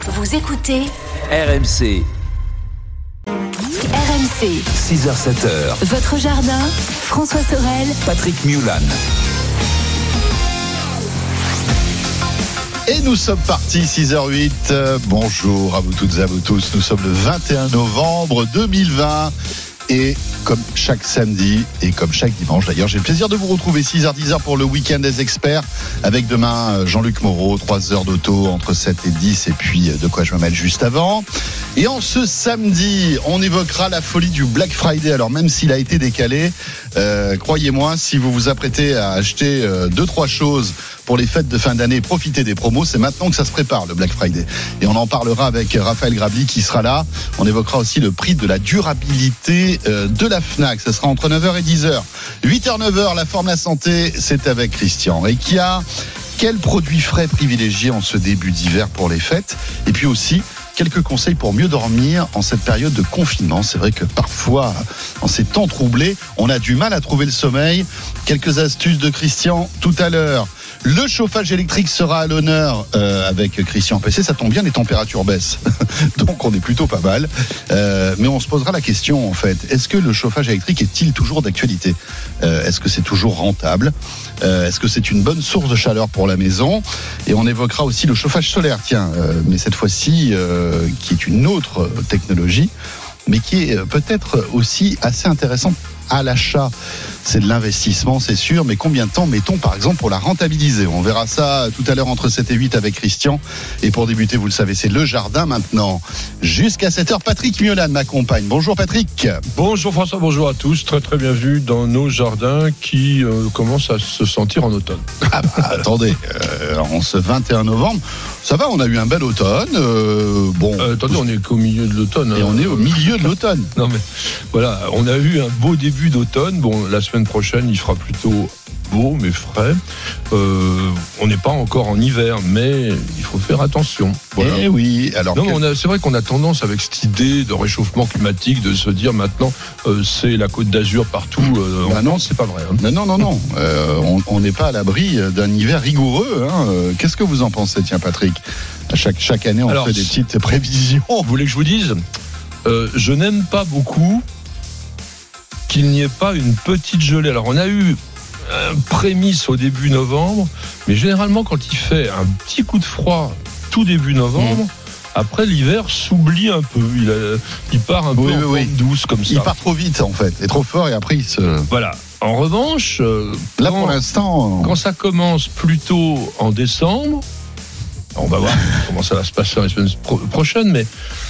Vous écoutez RMC. RMC, 6h-7h. votre jardin, François Sorel, Patrick Mulan. Et nous sommes partis, 6h08. Bonjour à vous toutes et à vous tous. Nous sommes le 21 novembre 2020. Et comme chaque samedi et comme chaque dimanche d'ailleurs, j'ai le plaisir de vous retrouver 6h-10h pour le week-end des experts. Avec demain Jean-Luc Moreau, 3 heures d'auto entre 7 et 10. Et puis de quoi je me mêle juste avant. Et en ce samedi, on évoquera la folie du Black Friday. Alors même s'il a été décalé, croyez-moi, si vous vous apprêtez à acheter 2-3 choses pour les fêtes de fin d'année, profitez des promos, c'est maintenant que ça se prépare le Black Friday. Et on en parlera avec Raphaël Grabli qui sera là. On évoquera aussi le prix de la durabilité de la Fnac. Ça sera entre 9h et 10h. 8h, 9h, la forme, la santé, c'est avec Christian. Et qui a quel produit frais privilégié en ce début d'hiver pour les fêtes? Et puis aussi, quelques conseils pour mieux dormir en cette période de confinement. C'est vrai que parfois, en ces temps troublés, on a du mal à trouver le sommeil. Quelques astuces de Christian tout à l'heure. Le chauffage électrique sera à l'honneur avec Christian PC. Ça tombe bien, les températures baissent. Donc on est plutôt pas mal. Mais on se posera la question en fait. Est-ce que le chauffage électrique est-il toujours d'actualité? Est-ce que c'est toujours rentable? Est-ce que c'est une bonne source de chaleur pour la maison? Et on évoquera aussi le chauffage solaire. Tiens, mais cette fois-ci, qui est une autre technologie, mais qui est peut-être aussi assez intéressante à l'achat. C'est de l'investissement, c'est sûr, mais combien de temps mettons par exemple pour la rentabiliser? On verra ça tout à l'heure entre 7 et 8 avec Christian. Et pour débuter, vous le savez, c'est le jardin maintenant. Jusqu'à 7h, Patrick Mulan m'accompagne. Bonjour Patrick. Bonjour François, bonjour à tous. Très très bienvenue dans nos jardins qui commencent à se sentir en automne. Ah bah, attendez, en ce 21 novembre, ça va, on a eu un bel automne. Attendez, on est qu'au milieu de l'automne. Et on est au milieu de l'automne. Non mais voilà, on a eu un beau début d'automne. Bon, la semaine prochaine, il fera plutôt beau mais frais. On n'est pas encore en hiver, mais il faut faire attention. Voilà. Eh oui, alors. Non, c'est vrai qu'on a tendance avec cette idée de réchauffement climatique de se dire maintenant c'est la Côte d'Azur partout. Non, c'est pas vrai. Hein. Non. On n'est pas à l'abri d'un hiver rigoureux. Hein. Qu'est-ce que vous en pensez, tiens, Patrick? Chaque année, on fait des petites prévisions. Vous voulez que je vous dise? Je n'aime pas beaucoup qu'il n'y ait pas une petite gelée. Alors, on a eu un prémisse au début novembre, mais généralement, quand il fait un petit coup de froid tout début novembre, après l'hiver s'oublie un peu. Il part un peu en pente douce comme ça. Il part trop vite, en fait, et trop fort, et après il se... Voilà. En revanche, là pour l'instant, quand ça commence plutôt en décembre, on va voir comment ça va se passer la semaine prochaine, mais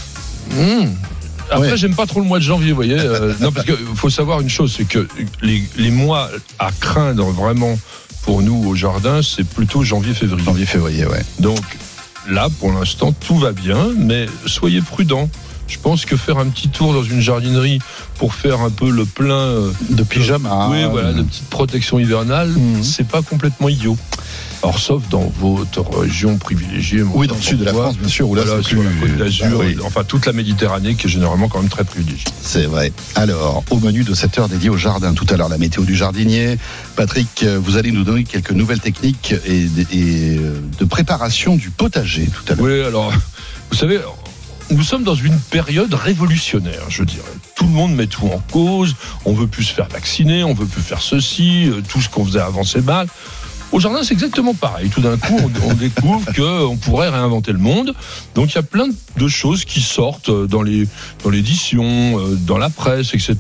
après j'aime pas trop le mois de janvier, vous voyez. Non, parce qu'il faut savoir une chose, c'est que les mois à craindre vraiment pour nous au jardin, c'est plutôt janvier-février. Janvier-février, ouais. Donc là, pour l'instant, tout va bien, mais soyez prudents. Je pense que faire un petit tour dans une jardinerie pour faire un peu le plein de pyjama, de petites protections hivernales, c'est pas complètement idiot. Alors, sauf dans votre région privilégiée. Oui, dans le sud de la France, bien sûr. Où là, c'est sur la Côte d'Azur, enfin toute la Méditerranée qui est généralement quand même très privilégiée. C'est vrai. Alors, au menu de cette heure dédiée au jardin, tout à l'heure, la météo du jardinier. Patrick, vous allez nous donner quelques nouvelles techniques et de préparation du potager tout à l'heure. Oui, alors, vous savez, nous sommes dans une période révolutionnaire, je dirais. Tout le monde met tout en cause. On veut plus se faire vacciner, on veut plus faire ceci, tout ce qu'on faisait avant c'est mal. Au jardin, c'est exactement pareil. Tout d'un coup, on découvre qu'on pourrait réinventer le monde. Donc, il y a plein de choses qui sortent dans l'édition, dans la presse, etc.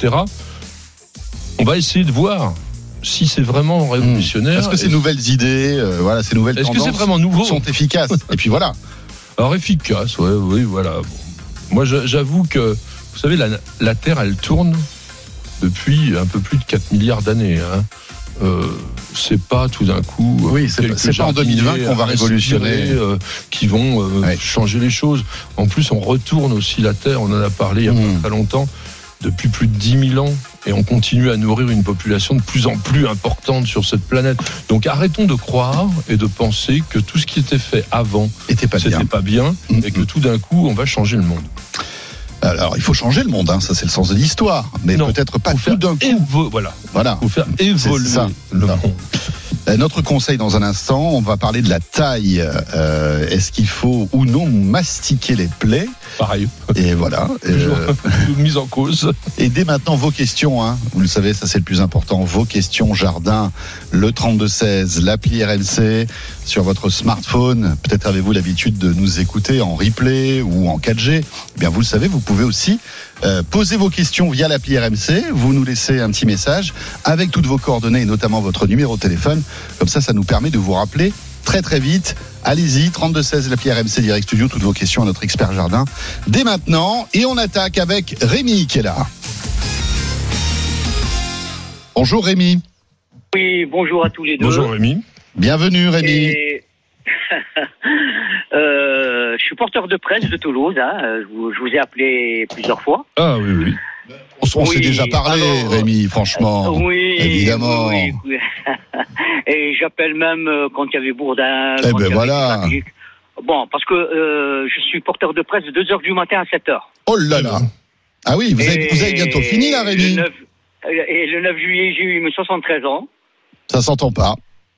On va essayer de voir si c'est vraiment révolutionnaire. Est-ce que ces nouvelles idées, ces nouvelles tendances, est-ce que c'est vraiment nouveau, sont efficaces? Et puis voilà. Alors, efficace, oui, voilà. Bon. Moi, j'avoue que, vous savez, la Terre, elle tourne depuis un peu plus de 4 milliards d'années. Hein. C'est pas tout d'un coup c'est pas en 2020 qu'on va révolutionner qui vont changer les choses. En plus, on retourne aussi la Terre, on en a parlé il y a pas très longtemps, depuis plus de 10 000 ans, et on continue à nourrir une population de plus en plus importante sur cette planète. Donc arrêtons de croire et de penser que tout ce qui était fait avant c'était pas bien et que tout d'un coup on va changer le monde. Alors, il faut changer le monde, hein, ça c'est le sens de l'histoire, mais peut-être pas tout d'un coup. Voilà. Faut faire évoluer le monde. Notre conseil dans un instant, on va parler de la taille. Est-ce qu'il faut ou non mastiquer les plaies? Pareil. Et voilà. Toujours mise en cause. Et dès maintenant, vos questions, hein. Vous le savez, ça c'est le plus important. Vos questions jardin, le 3216, l'appli RMC sur votre smartphone. Peut-être avez-vous l'habitude de nous écouter en replay ou en 4G. Eh bien, vous le savez, vous pouvez aussi poser vos questions via l'appli RMC. Vous nous laissez un petit message avec toutes vos coordonnées et notamment votre numéro de téléphone. Comme ça nous permet de vous rappeler très très vite. Allez-y, 3216, l'appli RMC Direct Studio, toutes vos questions à notre expert jardin dès maintenant. Et on attaque avec Rémi qui est là. Bonjour Rémi. Oui, bonjour à tous les deux. Bonjour Rémi. Bienvenue Rémi. Et... je suis porteur de presse de Toulouse. Je vous ai appelé plusieurs fois. Ah oui. On s'est déjà parlé, alors, Rémi, franchement. Oui, évidemment. Oui. Et j'appelle même quand il y avait Bourdin. Eh ben voilà. Bon, parce que je suis porteur de presse de 2h du matin à 7h. Oh là là. Ah oui, vous avez bientôt fini là, Rémi. Le 9 juillet, j'ai eu mes 73 ans. Ça s'entend pas.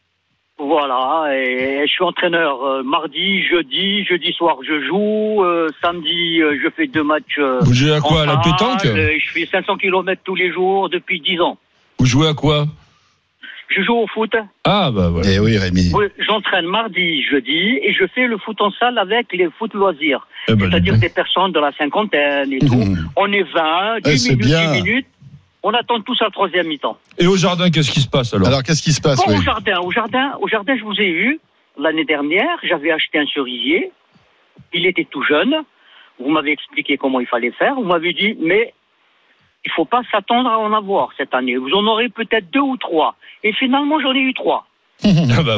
Voilà, et je suis entraîneur mardi, jeudi soir je joue, samedi je fais 2 matchs. Vous jouez à quoi, à la pétanque? Je fais 500 km tous les jours depuis 10 ans. Vous jouez à quoi? Je joue au foot. Ah bah voilà. Eh oui Rémi. Oui, j'entraîne mardi, jeudi, et je fais le foot en salle avec les foot loisirs. C'est-à-dire des personnes de la cinquantaine et tout. On est 20, 10 minutes. On attend tous à la 3e mi-temps. Et au jardin, qu'est-ce qui se passe alors? Alors qu'est-ce qui se passe? Bon, au jardin, je vous ai eu l'année dernière. J'avais acheté un cerisier. Il était tout jeune. Vous m'avez expliqué comment il fallait faire. Vous m'avez dit, mais il faut pas s'attendre à en avoir cette année. Vous en aurez peut-être 2 ou 3. Et finalement, j'en ai eu 3. Ah bah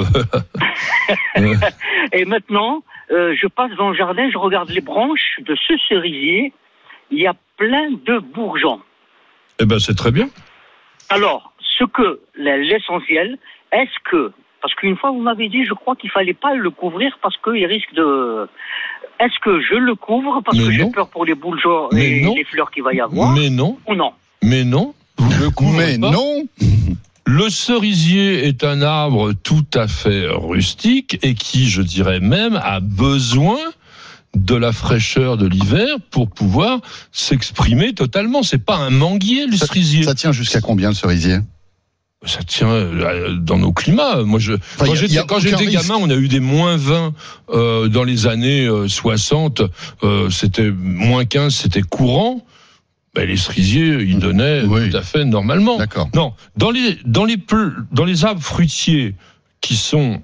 voilà. Et maintenant, je passe dans le jardin, je regarde les branches de ce cerisier. Il y a plein de bourgeons. Eh ben c'est très bien. Alors, l'essentiel, est-ce que, parce qu'une fois vous m'avez dit, je crois qu'il fallait pas le couvrir parce qu'il risque de... Est-ce que je le couvre parce que j'ai peur pour les bourgeons et les fleurs qu'il va y avoir? Mais non. Ou non? Mais non. Vous le couvrez pas. Non. Le cerisier est un arbre tout à fait rustique et qui, je dirais même, a besoin de la fraîcheur de l'hiver pour pouvoir s'exprimer totalement. C'est pas un manguier, le cerisier. Ça tient jusqu'à combien, le cerisier? Ça tient dans nos climats. Moi, quand j'étais gamin, on a eu des moins 20 dans les années 60. C'était moins 15, c'était courant. Ben, les cerisiers, ils donnaient tout à fait normalement. D'accord. Non, dans les arbres fruitiers qui sont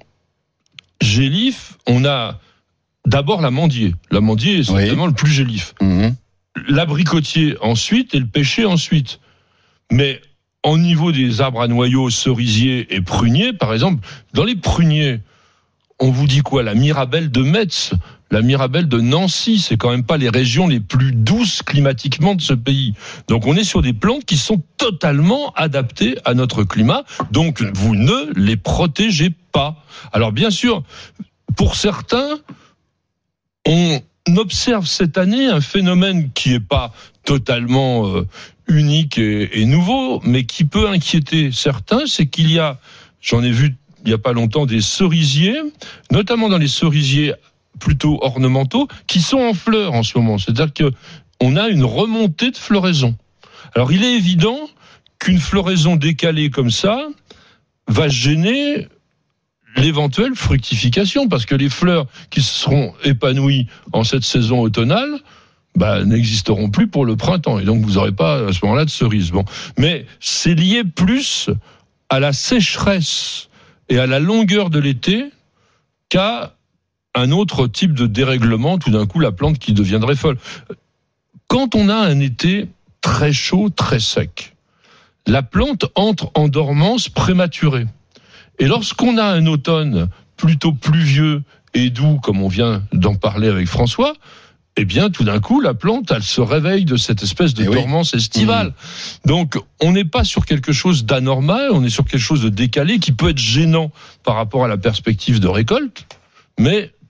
gélifs, on a d'abord l'amandier. L'amandier est certainement le plus gélif. L'abricotier ensuite et le pêcher ensuite. Mais au niveau des arbres à noyaux, cerisiers et pruniers, par exemple, dans les pruniers, on vous dit quoi? La Mirabelle de Metz, la Mirabelle de Nancy, c'est quand même pas les régions les plus douces climatiquement de ce pays. Donc on est sur des plantes qui sont totalement adaptées à notre climat. Donc vous ne les protégez pas. Alors bien sûr, pour certains, on observe cette année un phénomène qui est pas totalement unique et nouveau, mais qui peut inquiéter certains, c'est qu'il y a, j'en ai vu il y a pas longtemps, des cerisiers, notamment dans les cerisiers plutôt ornementaux, qui sont en fleurs en ce moment. C'est-à-dire que on a une remontée de floraison. Alors il est évident qu'une floraison décalée comme ça va gêner l'éventuelle fructification, parce que les fleurs qui seront épanouies en cette saison automnale n'existeront plus pour le printemps, et donc vous n'aurez pas à ce moment-là de cerises. Bon, mais c'est lié plus à la sécheresse et à la longueur de l'été qu'à un autre type de dérèglement, tout d'un coup la plante qui deviendrait folle. Quand on a un été très chaud, très sec, la plante entre en dormance prématurée. Et lorsqu'on a un automne plutôt pluvieux et doux, comme on vient d'en parler avec François, eh bien, tout d'un coup, la plante, elle se réveille de cette espèce de dormance estivale. Donc, on n'est pas sur quelque chose d'anormal, on est sur quelque chose de décalé qui peut être gênant par rapport à la perspective de récolte, mais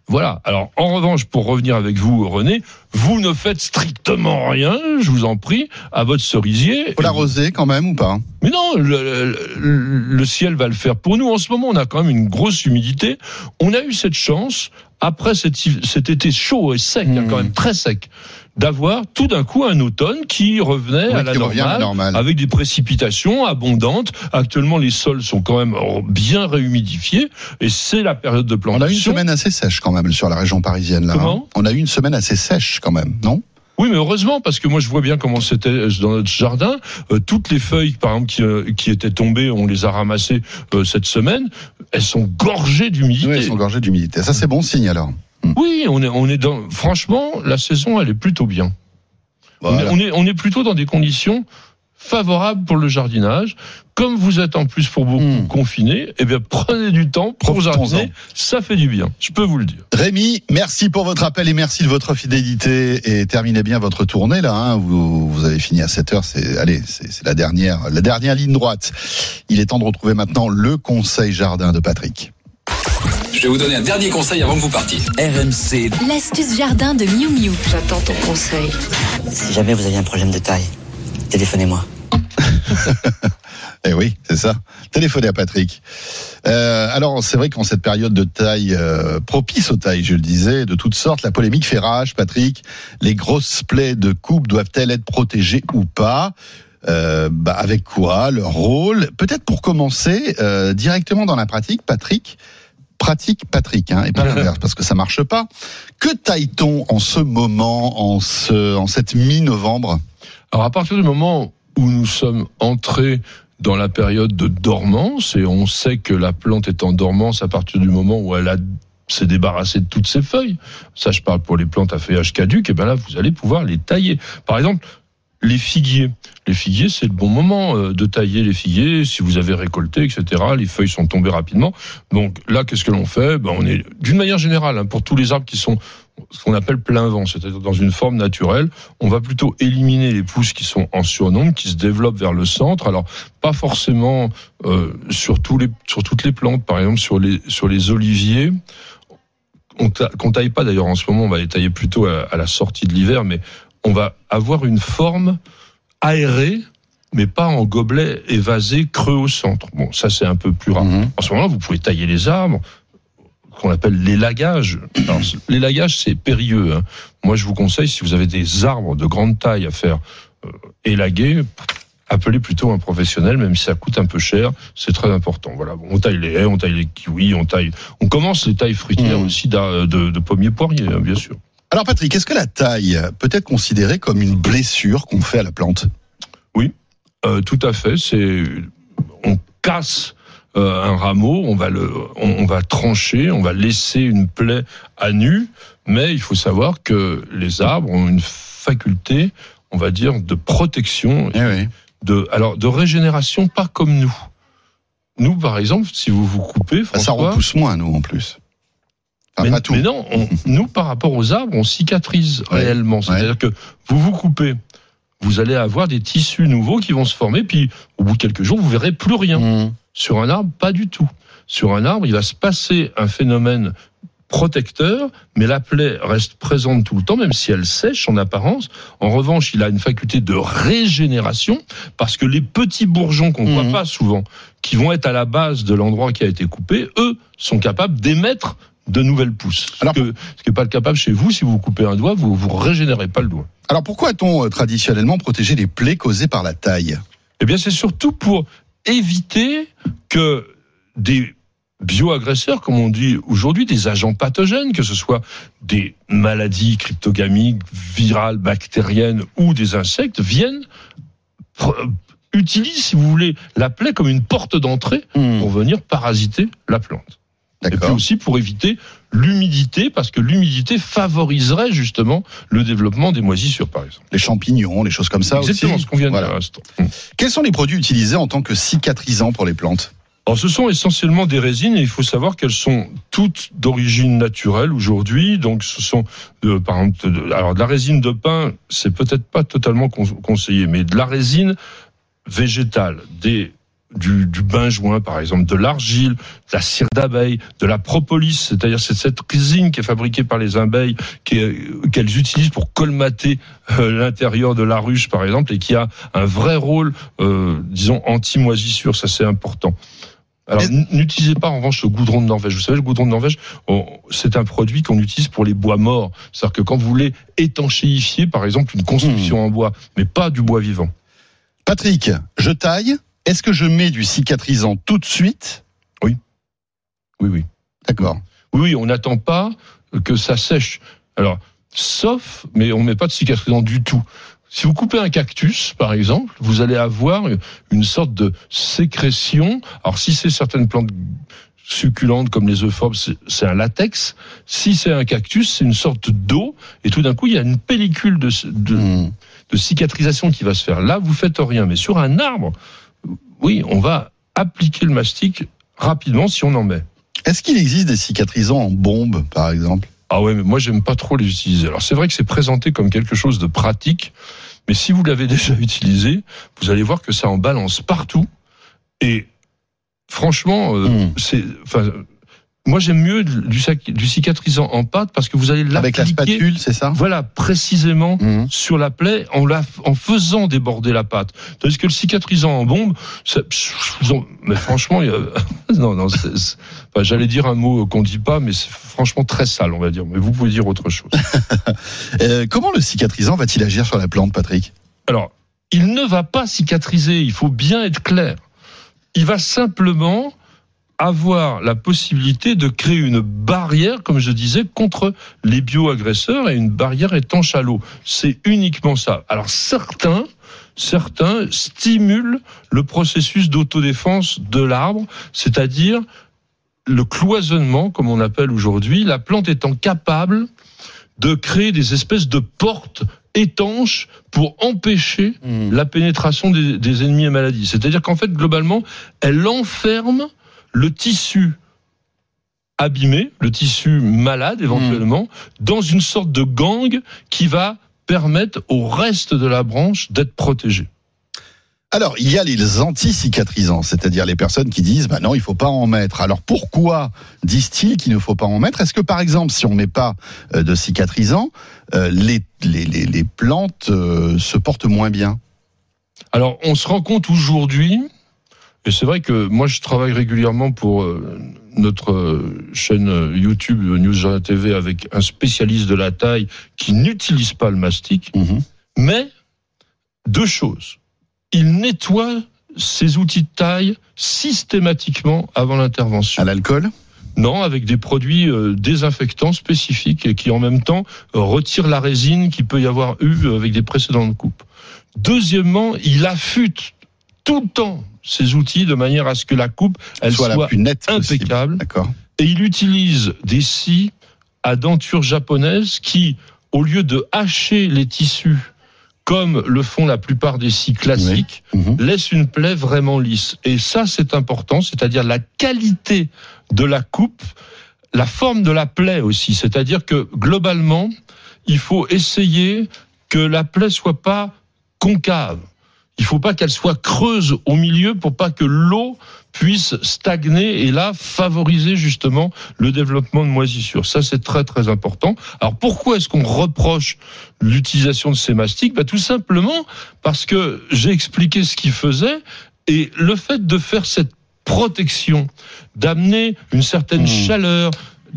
Voilà. Alors, en revanche, pour revenir avec vous, René, vous ne faites strictement rien, je vous en prie, à votre cerisier. Faut l'arroser quand même ou pas? Mais non, le ciel va le faire pour nous. En ce moment, on a quand même une grosse humidité. On a eu cette chance, après cet été chaud et sec, quand même très sec, d'avoir tout d'un coup un automne qui revenait à la normale, avec des précipitations abondantes. Actuellement, les sols sont quand même bien réhumidifiés et c'est la période de plantation. On a eu une semaine assez sèche quand même sur la région parisienne. Là, Comment ? On a eu une semaine assez sèche quand même, non ? Oui, mais heureusement, parce que moi je vois bien comment c'était dans notre jardin. Toutes les feuilles, par exemple, qui étaient tombées, on les a ramassées cette semaine. Elles sont gorgées d'humidité. Oui, elles sont gorgées d'humidité. Ça, c'est bon signe alors. Oui, on est dans. Franchement, la saison, elle est plutôt bien. Voilà. On est plutôt dans des conditions favorables pour le jardinage. Comme vous êtes en plus pour beaucoup confinés, eh bien prenez du temps pour jardiner. Ça fait du bien, je peux vous le dire. Rémi, merci pour votre appel et merci de votre fidélité. Et terminez bien votre tournée là. Hein. Vous avez fini à 7h. C'est la dernière ligne droite. Il est temps de retrouver maintenant le conseil jardin de Patrick. Je vais vous donner un dernier conseil avant que vous partiez. RMC. L'astuce jardin de Miu Miu. J'attends ton conseil. Si jamais vous aviez un problème de taille, téléphonez-moi. Eh oui, c'est ça. Téléphonez à Patrick. Alors, c'est vrai qu'en cette période de taille, propice aux tailles, je le disais, de toutes sortes, la polémique fait rage, Patrick. Les grosses plaies de coupe doivent-elles être protégées ou pas ? Avec quoi ? Leur rôle ? Peut-être pour commencer, directement dans la pratique, Patrick, et pas l'inverse, parce que ça marche pas. Que taille-t-on en ce moment, en cette mi-novembre ? Alors, à partir du moment où nous sommes entrés dans la période de dormance, et on sait que la plante est en dormance à partir du moment où elle s'est débarrassée de toutes ses feuilles. Ça, je parle pour les plantes à feuillage caduc, et bien là, vous allez pouvoir les tailler. Par exemple, les figuiers. Les figuiers, c'est le bon moment de tailler les figuiers. Si vous avez récolté, etc., les feuilles sont tombées rapidement. Donc là, qu'est-ce que l'on fait ? On est, d'une manière générale, pour tous les arbres qui sont ce qu'on appelle plein vent, c'est-à-dire dans une forme naturelle, on va plutôt éliminer les pousses qui sont en surnombre, qui se développent vers le centre. Alors, pas forcément sur toutes les plantes, par exemple sur les oliviers. Qu'on taille pas d'ailleurs en ce moment, on va les tailler plutôt à la sortie de l'hiver, mais on va avoir une forme aérée, mais pas en gobelet évasé creux au centre. Bon, ça c'est un peu plus rare. En ce moment-là, vous pouvez tailler les arbres, qu'on appelle l'élagage. Alors, l'élagage, c'est périlleux. Hein. Moi, je vous conseille, si vous avez des arbres de grande taille à faire élaguer, appelez plutôt un professionnel, même si ça coûte un peu cher, c'est très important. Voilà, on taille les haies, on taille les kiwis, on commence les tailles fruitières aussi de pommiers poiriers, hein, bien sûr. Alors Patrick, est-ce que la taille peut être considérée comme une blessure qu'on fait à la plante ? Oui, tout à fait. On casse un rameau, on va trancher, on va laisser une plaie à nu, mais il faut savoir que les arbres ont une faculté, on va dire, de protection, de régénération, pas comme nous. Nous, par exemple, si vous vous coupez, François, ça repousse moins, nous, en plus. Mais non, nous, par rapport aux arbres, on cicatrise réellement. C'est-à-dire que vous vous coupez, vous allez avoir des tissus nouveaux qui vont se former, puis au bout de quelques jours, vous verrez plus rien. Sur un arbre, pas du tout. Sur un arbre, il va se passer un phénomène protecteur, mais la plaie reste présente tout le temps, même si elle sèche en apparence. En revanche, il a une faculté de régénération, parce que les petits bourgeons qu'on ne voit pas souvent, qui vont être à la base de l'endroit qui a été coupé, eux, sont capables d'émettre de nouvelles pousses. Ce qui n'est pas le capable chez vous, si vous coupez un doigt, vous régénérez pas le doigt. Alors pourquoi a-t-on traditionnellement protégé les plaies causées par la taille ? Eh bien, c'est surtout pour éviter que des bioagresseurs, comme on dit aujourd'hui, des agents pathogènes, que ce soit des maladies cryptogamiques, virales, bactériennes ou des insectes, utilisent, si vous voulez, la plaie comme une porte d'entrée pour venir parasiter la plante. D'accord. Et puis aussi pour éviter l'humidité, parce que l'humidité favoriserait justement le développement des moisissures, par exemple. Les champignons, les choses comme ça. Exactement, aussi. Ce qu'on vient de dire à l'instant. Quels sont les produits utilisés en tant que cicatrisants pour les plantes ? Alors, ce sont essentiellement des résines, et il faut savoir qu'elles sont toutes d'origine naturelle aujourd'hui. Donc, ce sont, par exemple, de la résine de pin, c'est peut-être pas totalement conseillé, mais de la résine végétale, des du benjoin, par exemple, de l'argile, de la cire d'abeille, de la propolis, c'est-à-dire c'est cette résine qui est fabriquée par les abeilles, qu'elles utilisent pour colmater l'intérieur de la ruche, par exemple, et qui a un vrai rôle, disons, anti-moisissure. Ça, c'est important. Alors, n'utilisez pas en revanche le goudron de Norvège. Vous savez, le goudron de Norvège, c'est un produit qu'on utilise pour les bois morts. C'est-à-dire que quand vous voulez étanchéifier, par exemple, une construction en bois, mais pas du bois vivant. Patrick, je taille. Est-ce que je mets du cicatrisant tout de suite ? Oui. D'accord. Oui, on n'attend pas que ça sèche. Alors, sauf, mais on ne met pas de cicatrisant du tout. Si vous coupez un cactus, par exemple, vous allez avoir une sorte de sécrétion. Alors, si c'est certaines plantes succulentes comme les euphorbes, c'est un latex. Si c'est un cactus, c'est une sorte d'eau. Et tout d'un coup, il y a une pellicule de cicatrisation qui va se faire. Là, vous faites rien. Mais sur un arbre, oui, on va appliquer le mastic rapidement si on en met. Est-ce qu'il existe des cicatrisants en bombe, par exemple ? Ah ouais, mais moi, j'aime pas trop les utiliser. Alors, c'est vrai que c'est présenté comme quelque chose de pratique. Mais si vous l'avez déjà utilisé, vous allez voir que ça en balance partout. Et franchement, moi j'aime mieux du cicatrisant en pâte parce que vous allez l'appliquer. Avec la spatule, c'est ça ? Voilà, précisément sur la plaie en faisant déborder la pâte. Tandis que le cicatrisant en bombe, mais franchement, j'allais dire un mot qu'on dit pas, mais c'est franchement très sale, on va dire. Mais vous pouvez dire autre chose. Comment le cicatrisant va-t-il agir sur la plante, Patrick ? Alors, il ne va pas cicatriser, il faut bien être clair. Il va simplement avoir la possibilité de créer une barrière, comme je disais, contre les bioagresseurs et une barrière étanche à l'eau. C'est uniquement ça. Alors certains stimulent le processus d'autodéfense de l'arbre, c'est-à-dire le cloisonnement, comme on appelle aujourd'hui, la plante étant capable de créer des espèces de portes étanches pour empêcher la pénétration des ennemis et maladies. C'est-à-dire qu'en fait, globalement, elle enferme le tissu abîmé, le tissu malade éventuellement, dans une sorte de gang qui va permettre au reste de la branche d'être protégé. Alors, il y a les anti-cicatrisants, c'est-à-dire les personnes qui disent « non, il ne faut pas en mettre ». Alors, pourquoi disent-ils qu'il ne faut pas en mettre ? Est-ce que, par exemple, si on ne met pas de cicatrisants, les plantes se portent moins bien ? Alors, on se rend compte aujourd'hui, et c'est vrai que moi, je travaille régulièrement pour notre chaîne YouTube News Jardin TV avec un spécialiste de la taille qui n'utilise pas le mastic, mais deux choses. Il nettoie ses outils de taille systématiquement avant l'intervention. À l'alcool ? Non, avec des produits désinfectants spécifiques et qui en même temps retirent la résine qu'il peut y avoir eu avec des précédentes coupes. Deuxièmement, il affûte tout le temps ses outils de manière à ce que la coupe elle soit la plus nette impeccable. D'accord. Et il utilise des scies à denture japonaise qui, au lieu de hacher les tissus comme le font la plupart des scies classiques, laisse une plaie vraiment lisse. Et ça, c'est important, c'est-à-dire la qualité de la coupe, la forme de la plaie aussi. C'est-à-dire que, globalement, il faut essayer que la plaie soit pas concave. Il faut pas qu'elle soit creuse au milieu pour pas que l'eau puisse stagner et là favoriser justement le développement de moisissures. Ça, c'est très très important. Alors pourquoi est-ce qu'on reproche l'utilisation de ces mastiques ? Tout simplement parce que j'ai expliqué ce qu'ils faisaient et le fait de faire cette protection, d'amener une certaine chaleur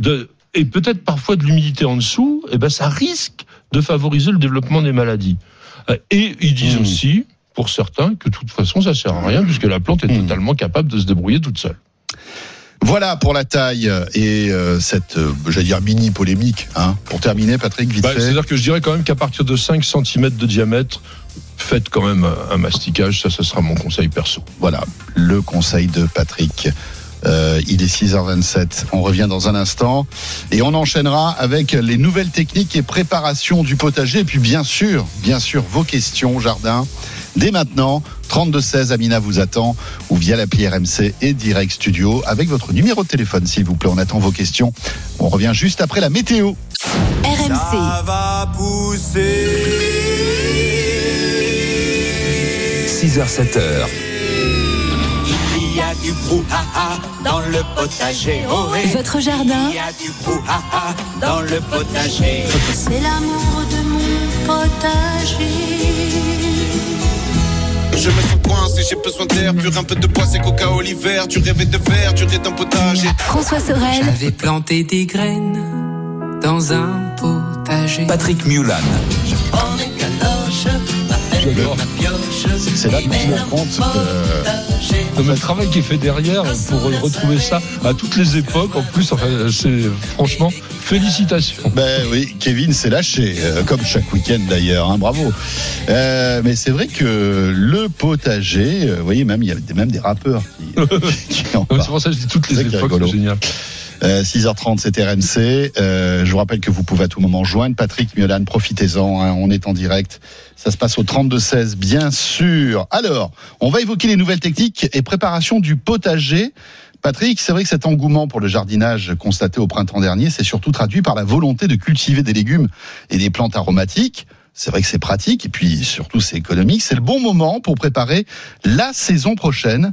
et peut-être parfois de l'humidité en dessous, ça risque de favoriser le développement des maladies. Et ils disent aussi, pour certains, que de toute façon, ça sert à rien puisque la plante est totalement capable de se débrouiller toute seule. Voilà pour la taille et cette, j'allais dire, mini polémique. Pour terminer, Patrick, vite fait. C'est-à-dire que je dirais quand même qu'à partir de 5 cm de diamètre, faites quand même un masticage. Ça sera mon conseil perso. Voilà, le conseil de Patrick. Il est 6h27, on revient dans un instant et on enchaînera avec les nouvelles techniques et préparations du potager et puis bien sûr vos questions jardin. Dès maintenant, 3216, Amina vous attend ou via l'appli RMC et Direct Studio avec votre numéro de téléphone s'il vous plaît. On attend vos questions. On revient juste après la météo. RMC. Ça va pousser. 6h, 7h. du brouhaha dans le potager. Oh, hey. Votre jardin, Il y a du brouhaha dans le potager. C'est l'amour de mon potager. Je me sens coincé, j'ai besoin d'air pur, un peu de poisson et coca l'hiver. Tu rêvais de verre, tu rêves d'un potager. François Sorel, J'avais planté des graines dans un potager. Patrick Mulan. C'est là qu'on se rend compte Le travail qui est fait derrière pour retrouver ça à toutes les époques, en plus, enfin, c'est franchement félicitations. Ben oui, Kevin s'est lâché, comme chaque week-end d'ailleurs, hein, bravo. Mais c'est vrai que le potager, vous voyez, même il y a même des rappeurs qui en parlent. C'est pour ça que je dis toutes les époques, c'est génial. 6h30, c'est RMC. Je vous rappelle que vous pouvez à tout moment joindre Patrick Mulan, profitez-en, hein, on est en direct. Ça se passe au 32-16, bien sûr. Alors, on va évoquer les nouvelles techniques et préparation du potager. Patrick, c'est vrai que cet engouement pour le jardinage constaté au printemps dernier, c'est surtout traduit par la volonté de cultiver des légumes et des plantes aromatiques. C'est vrai que c'est pratique et puis surtout c'est économique. C'est le bon moment pour préparer la saison prochaine.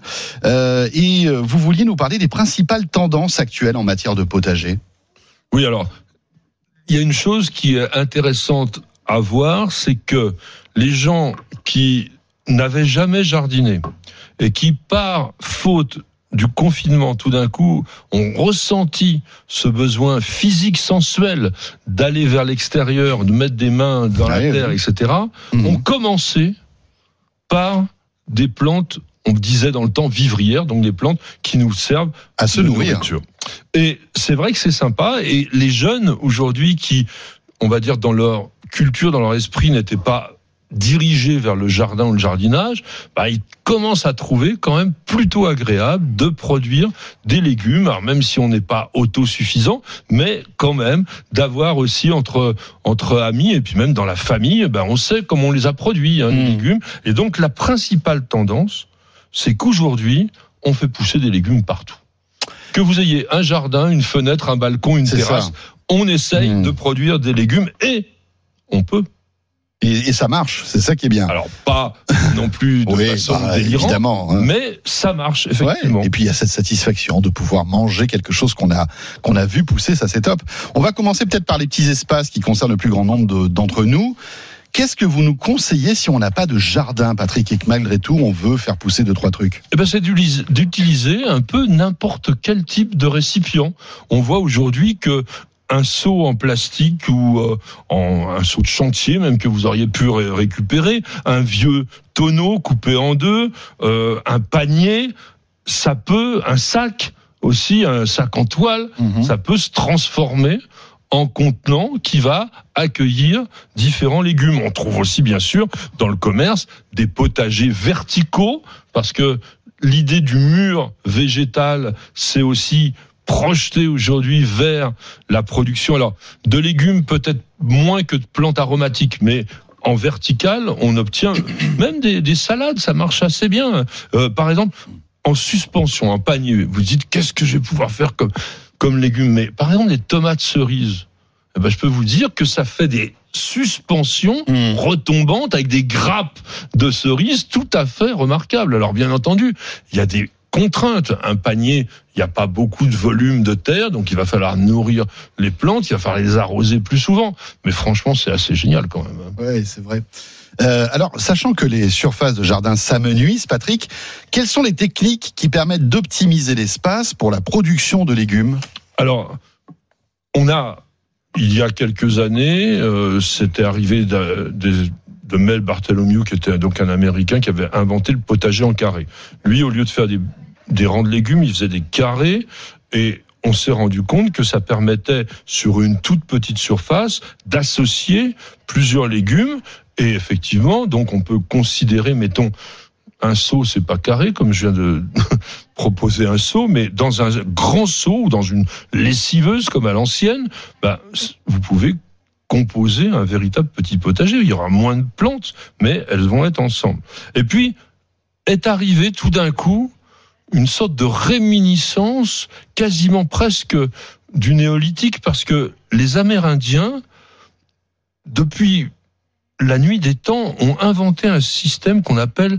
Et vous vouliez nous parler des principales tendances actuelles en matière de potager. Oui, alors, il y a une chose qui est intéressante à voir, c'est que les gens qui n'avaient jamais jardiné et qui, par faute du confinement, tout d'un coup, ont ressenti ce besoin physique, sensuel, d'aller vers l'extérieur, de mettre des mains dans la terre, etc., ont commencé par des plantes, on disait dans le temps vivrières, donc des plantes qui nous servent à se nourrir. Nourriture. Et c'est vrai que c'est sympa, et les jeunes, aujourd'hui, qui, on va dire, dans leur culture, dans leur esprit, n'étaient pas dirigés vers le jardin ou le jardinage, ils commencent à trouver quand même plutôt agréable de produire des légumes, alors même si on n'est pas autosuffisant, mais quand même d'avoir aussi entre amis et puis même dans la famille, on sait comment on les a produits, les légumes. Et donc la principale tendance, c'est qu'aujourd'hui, on fait pousser des légumes partout. Que vous ayez un jardin, une fenêtre, un balcon, une terrasse, on essaye de produire des légumes et on peut. Et ça marche, c'est ça qui est bien. Alors pas non plus de façon délirante, évidemment, hein. Mais ça marche effectivement. Ouais, et puis il y a cette satisfaction de pouvoir manger quelque chose qu'on a vu pousser, ça c'est top. On va commencer peut-être par les petits espaces qui concernent le plus grand nombre d'entre nous. Qu'est-ce que vous nous conseillez si on n'a pas de jardin, Patrick, et que malgré tout on veut faire pousser 2-3 trucs? C'est d'utiliser un peu n'importe quel type de récipient. On voit aujourd'hui que un seau en plastique ou un seau de chantier même que vous auriez pu récupérer, un vieux tonneau coupé en deux, un panier, un sac aussi, un sac en toile, ça peut se transformer en contenant qui va accueillir différents légumes. On trouve aussi bien sûr dans le commerce des potagers verticaux, parce que l'idée du mur végétal, c'est aussi projeté aujourd'hui vers la production, alors de légumes peut-être moins que de plantes aromatiques, mais en vertical, on obtient même des salades, ça marche assez bien. Par exemple, en suspension, un panier, vous dites qu'est-ce que je vais pouvoir faire comme légumes, mais par exemple des tomates cerises, je peux vous dire que ça fait des suspensions retombantes avec des grappes de cerises tout à fait remarquables. Alors bien entendu, il y a des contrainte. Un panier, il n'y a pas beaucoup de volume de terre, donc il va falloir nourrir les plantes, il va falloir les arroser plus souvent. Mais franchement, c'est assez génial quand même. Oui, c'est vrai. Alors, sachant que les surfaces de jardin s'amenuisent, Patrick, quelles sont les techniques qui permettent d'optimiser l'espace pour la production de légumes? Alors, il y a quelques années, c'était arrivé de Mel Bartholomew, qui était donc un Américain qui avait inventé le potager en carré. Lui, au lieu de faire des rangs de légumes, il faisait des carrés, et on s'est rendu compte que ça permettait, sur une toute petite surface, d'associer plusieurs légumes, et effectivement, donc on peut considérer, mettons, un seau, c'est pas carré, comme je viens de proposer un seau, mais dans un grand seau, ou dans une lessiveuse, comme à l'ancienne, vous pouvez composer un véritable petit potager. Il y aura moins de plantes, mais elles vont être ensemble. Et puis, est arrivé tout d'un coup une sorte de réminiscence, quasiment presque du néolithique, parce que les Amérindiens, depuis la nuit des temps, ont inventé un système qu'on appelle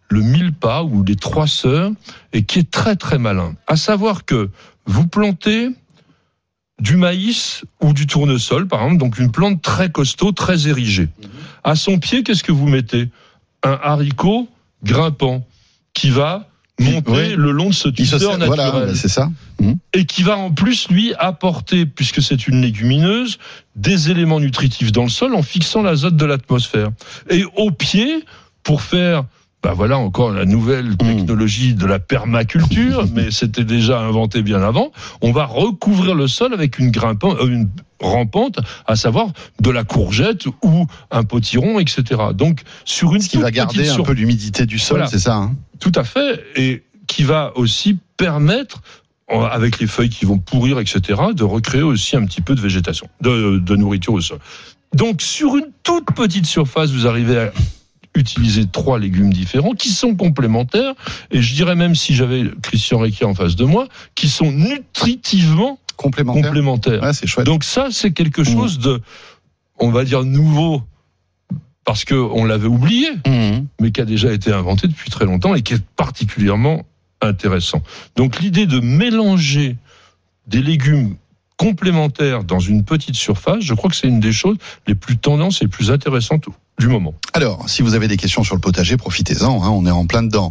le mille-pas ou les 3 sœurs, et qui est très très malin. À savoir que vous plantez du maïs ou du tournesol, par exemple, donc une plante très costaud, très érigée. À son pied, qu'est-ce que vous mettez ? Un haricot grimpant qui va monter le long de ce tuteur naturel. Voilà, c'est ça. Et qui va en plus, lui, apporter, puisque c'est une légumineuse, des éléments nutritifs dans le sol en fixant l'azote de l'atmosphère. Et au pied, pour faire... voilà encore la nouvelle technologie de la permaculture, mais c'était déjà inventé bien avant. On va recouvrir le sol avec une rampante, à savoir de la courgette ou un potiron, etc. Donc sur une ce qui va garder un peu l'humidité du sol, c'est ça. Tout à fait, et qui va aussi permettre, avec les feuilles qui vont pourrir, etc., de recréer aussi un petit peu de végétation, de nourriture au sol. Donc sur une toute petite surface, vous arrivez à utiliser 3 légumes différents qui sont complémentaires, et je dirais même, si j'avais Christian Requier en face de moi, qui sont nutritivement complémentaires. Ouais, c'est chouette. Donc ça, c'est quelque chose de, on va dire, nouveau, parce qu'on l'avait oublié, mais qui a déjà été inventé depuis très longtemps et qui est particulièrement intéressant. Donc l'idée de mélanger des légumes complémentaires dans une petite surface, je crois que c'est une des choses les plus tendances et les plus intéressantes du moment. Alors, si vous avez des questions sur le potager, profitez-en, on est en plein dedans.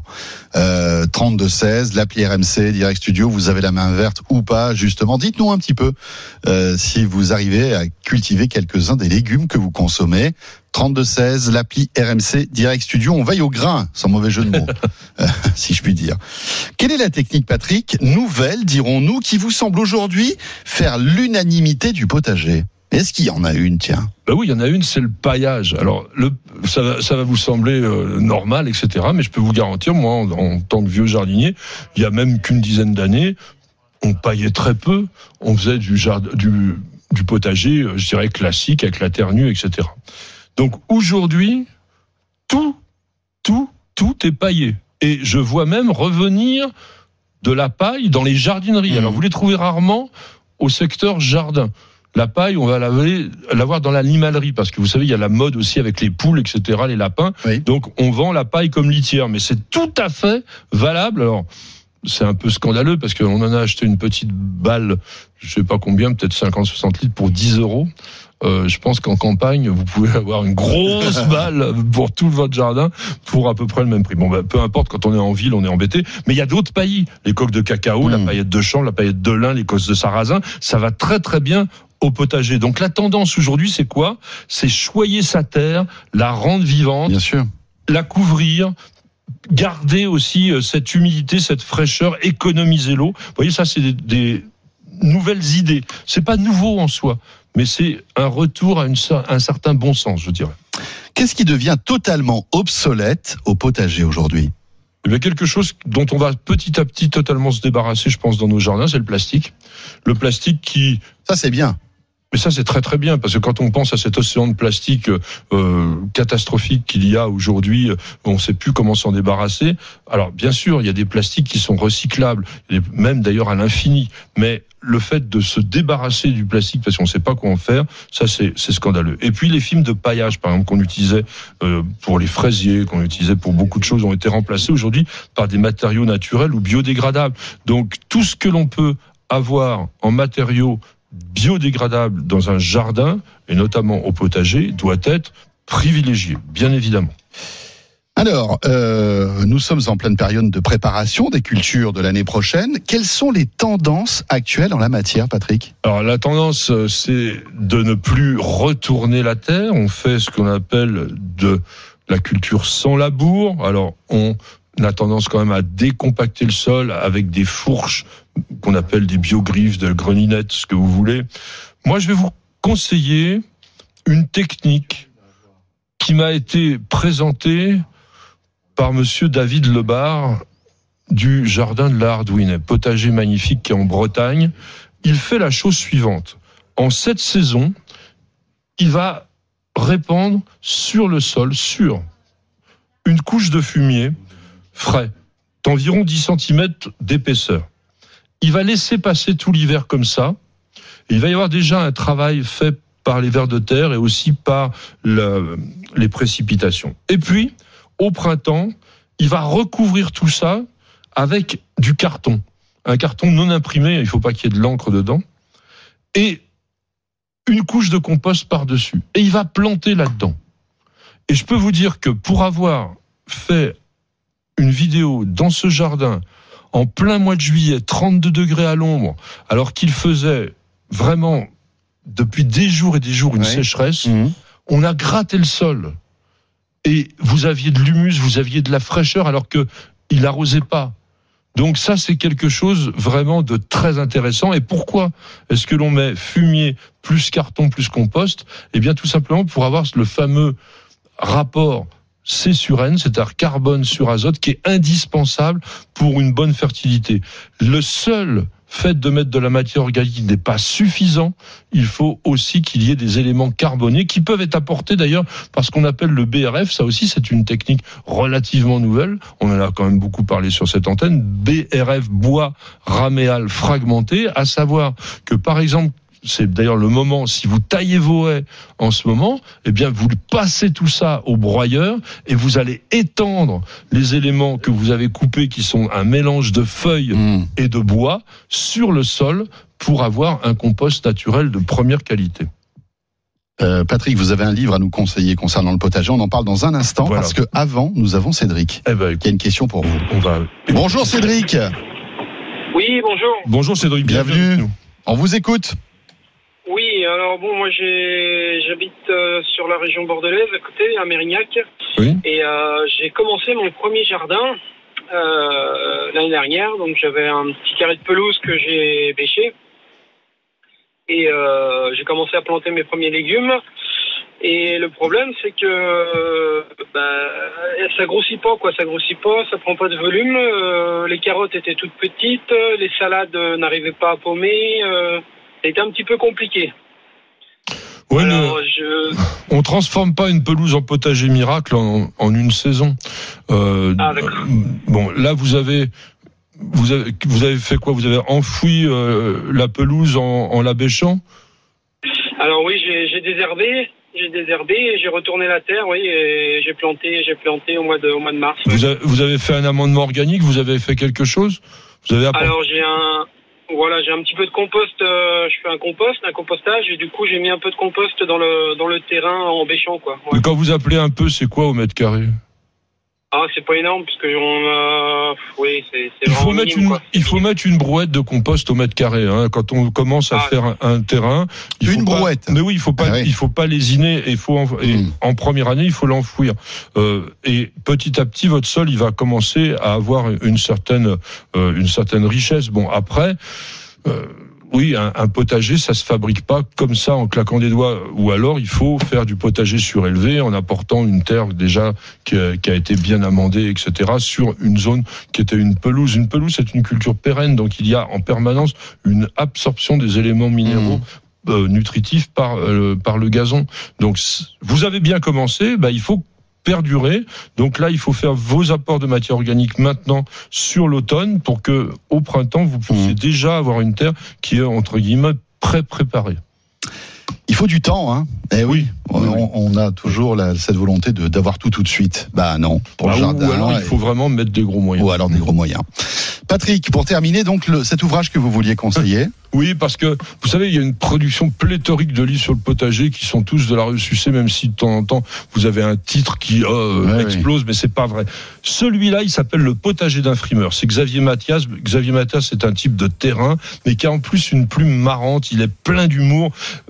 3216, l'appli RMC, Direct Studio, vous avez la main verte ou pas, justement. Dites-nous un petit peu si vous arrivez à cultiver quelques-uns des légumes que vous consommez. 3216, l'appli RMC, Direct Studio, on veille au grain, sans mauvais jeu de mots, si je puis dire. Quelle est la technique, Patrick, nouvelle, dirons-nous, qui vous semble aujourd'hui faire l'unanimité du potager ? Est-ce qu'il y en a une, tiens ? Oui, il y en a une, c'est le paillage. Alors, ça va vous sembler normal, etc. Mais je peux vous garantir, moi, en tant que vieux jardinier, il y a même qu'une dizaine d'années, on paillait très peu. On faisait du potager, je dirais, classique, avec la terre nue, etc. Donc, aujourd'hui, tout est paillé. Et je vois même revenir de la paille dans les jardineries. Alors, vous les trouvez rarement au secteur jardin. La paille, on va l'avoir dans l'animalerie, parce que vous savez, il y a la mode aussi avec les poules, etc., les lapins. Oui. Donc, on vend la paille comme litière, mais c'est tout à fait valable. Alors, c'est un peu scandaleux, parce qu'on en a acheté une petite balle, je sais pas combien, peut-être 50-60 litres pour 10 €. Je pense qu'en campagne, vous pouvez avoir une grosse balle pour tout votre jardin pour à peu près le même prix. Bon, peu importe, quand on est en ville, on est embêté. Mais il y a d'autres paillis. Les coques de cacao, la paillette de chanvre, la paillette de lin, les cosses de sarrasin. Ça va très très bien au potager. Donc la tendance aujourd'hui, c'est quoi ? C'est choyer sa terre, la rendre vivante, bien sûr, la couvrir, garder aussi cette humidité, cette fraîcheur, économiser l'eau. Vous voyez, ça, c'est des nouvelles idées. C'est pas nouveau en soi, mais c'est un retour à un certain bon sens, je dirais. Qu'est-ce qui devient totalement obsolète au potager aujourd'hui ? Eh bien, quelque chose dont on va petit à petit totalement se débarrasser, je pense, dans nos jardins, c'est le plastique. Le plastique qui... Ça, c'est bien. Mais ça, c'est très très bien, parce que quand on pense à cet océan de plastique catastrophique qu'il y a aujourd'hui, on ne sait plus comment s'en débarrasser. Alors, bien sûr, il y a des plastiques qui sont recyclables, même d'ailleurs à l'infini, mais le fait de se débarrasser du plastique parce qu'on ne sait pas quoi en faire, ça c'est scandaleux. Et puis les films de paillage, par exemple, qu'on utilisait pour les fraisiers, qu'on utilisait pour beaucoup de choses, ont été remplacés aujourd'hui par des matériaux naturels ou biodégradables. Donc tout ce que l'on peut avoir en matériaux biodégradables dans un jardin, et notamment au potager, doit être privilégié, bien évidemment. Alors, nous sommes en pleine période de préparation des cultures de l'année prochaine. Quelles sont les tendances actuelles en la matière, Patrick ? Alors, la tendance, c'est de ne plus retourner la terre. On fait ce qu'on appelle de la culture sans labour. Alors, on a tendance quand même à décompacter le sol avec des fourches qu'on appelle des biogriffes, de greninette, ce que vous voulez. Moi, je vais vous conseiller une technique qui m'a été présentée par monsieur David Lebar du jardin de la Hardouine, potager magnifique qui est en Bretagne. Il fait la chose suivante. En cette saison, il va répandre sur le sol, sur une couche de fumier frais, d'environ 10 cm d'épaisseur. Il va laisser passer tout l'hiver comme ça. Il va y avoir déjà un travail fait par les vers de terre et aussi par les précipitations. Et puis, au printemps, il va recouvrir tout ça avec du carton. Un carton non imprimé, il ne faut pas qu'il y ait de l'encre dedans. Et une couche de compost par-dessus. Et il va planter là-dedans. Et je peux vous dire que pour avoir fait une vidéo dans ce jardin, en plein mois de juillet, 32 degrés à l'ombre, alors qu'il faisait vraiment, depuis des jours et des jours, une sécheresse, on a gratté le sol. Et vous aviez de l'humus, vous aviez de la fraîcheur, alors qu'il n'arrosait pas. Donc ça, c'est quelque chose vraiment de très intéressant. Et pourquoi est-ce que l'on met fumier plus carton plus compost ? Eh bien, tout simplement pour avoir le fameux rapport C sur N, c'est-à-dire carbone sur azote, qui est indispensable pour une bonne fertilité. Le seul fait de mettre de la matière organique n'est pas suffisant. Il faut aussi qu'il y ait des éléments carbonés qui peuvent être apportés d'ailleurs par ce qu'on appelle le BRF. Ça aussi, c'est une technique relativement nouvelle. On en a quand même beaucoup parlé sur cette antenne. BRF, bois raméal fragmenté, à savoir que par exemple, c'est d'ailleurs le moment, si vous taillez vos haies en ce moment, eh bien, vous passez tout ça au broyeur et vous allez étendre les éléments que vous avez coupés, qui sont un mélange de feuilles et de bois, sur le sol pour avoir un compost naturel de première qualité. Patrick, vous avez un livre à nous conseiller concernant le potager. On en parle dans un instant, parce que avant, nous avons Cédric. Eh ben, qui a une question pour vous. Bonjour Cédric. Oui, bonjour. Bonjour Cédric, bienvenue. On vous écoute. Oui, alors bon, moi j'habite sur la région bordelaise, à côté, à Mérignac. Oui. Et j'ai commencé mon premier jardin l'année dernière. Donc j'avais un petit carré de pelouse que j'ai bêché. Et j'ai commencé à planter mes premiers légumes. Et le problème, c'est que ça grossit pas, quoi. Ça grossit pas, ça prend pas de volume. Les carottes étaient toutes petites, les salades n'arrivaient pas à paumer. C'était un petit peu compliqué. Ouais, on transforme pas une pelouse en potager miracle en une saison. D'accord. Bon, là vous avez fait quoi ? Vous avez enfoui la pelouse en la bêchant ? Alors oui, j'ai désherbé et j'ai retourné la terre, oui, et j'ai planté au mois de mars. Vous avez fait un amendement organique ? Vous avez fait quelque chose ? Alors j'ai un petit peu de compost, je fais un compostage, et du coup j'ai mis un peu de compost dans le terrain en bêchant, quoi. Ouais. Mais quand vous appelez un peu, c'est quoi au mètre carré ? Ah, c'est pas énorme, parce que c'est il faut mettre une brouette de compost au mètre carré, hein, quand on commence à faire un terrain. Brouette. Mais oui, il faut pas lésiner, et en première année, il faut l'enfouir. Et petit à petit, votre sol, il va commencer à avoir une certaine richesse. Bon, après, oui, un potager, ça se fabrique pas comme ça en claquant des doigts. Ou alors, il faut faire du potager surélevé en apportant une terre déjà qui a été bien amendée, etc., sur une zone qui était une pelouse. Une pelouse, c'est une culture pérenne, donc il y a en permanence une absorption des éléments minéraux nutritifs par le gazon. Donc, vous avez bien commencé, il faut perdurer. Donc là, il faut faire vos apports de matière organique maintenant sur l'automne pour que au printemps, vous puissiez déjà avoir une terre qui est, entre guillemets, préparée. Il faut du temps, hein. Oui. On a toujours cette volonté d'avoir tout de suite. Non, pour le jardin. Ou alors, il faut vraiment mettre des gros moyens. Ou alors des gros moyens. Patrick, pour terminer, donc, cet ouvrage que vous vouliez conseiller. Oui, parce que, vous savez, il y a une production pléthorique de livres sur le potager qui sont tous de la ressucée, même si de temps en temps, vous avez un titre qui explose, mais c'est pas vrai. Celui-là, il s'appelle Le potager d'un frimeur. C'est Xavier Mathias. Xavier Mathias, c'est un type de terrain, mais qui a en plus une plume marrante. Il est plein d'humour.